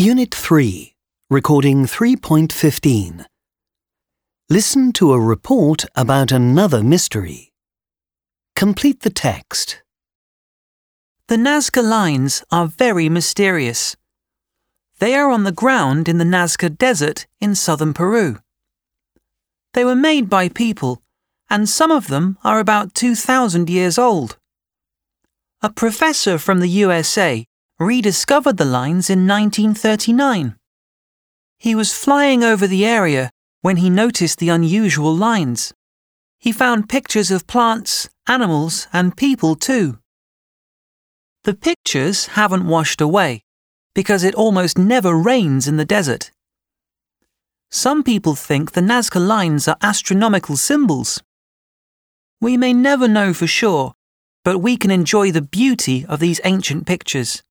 Unit 3, Recording 3.15. Listen to a report about another mystery. Complete the text. The Nazca Lines are very mysterious. They are on the ground in the Nazca Desert in southern Peru. They were made by people, and some of them are about 2,000 years old. A professor from the USA rediscovered the lines in 1939. He was flying over the area when he noticed the unusual lines. He found pictures of plants, animals, and people too. The pictures haven't washed away because it almost never rains in the desert. Some people think the Nazca Lines are astronomical symbols. We may never know for sure, but we can enjoy the beauty of these ancient pictures.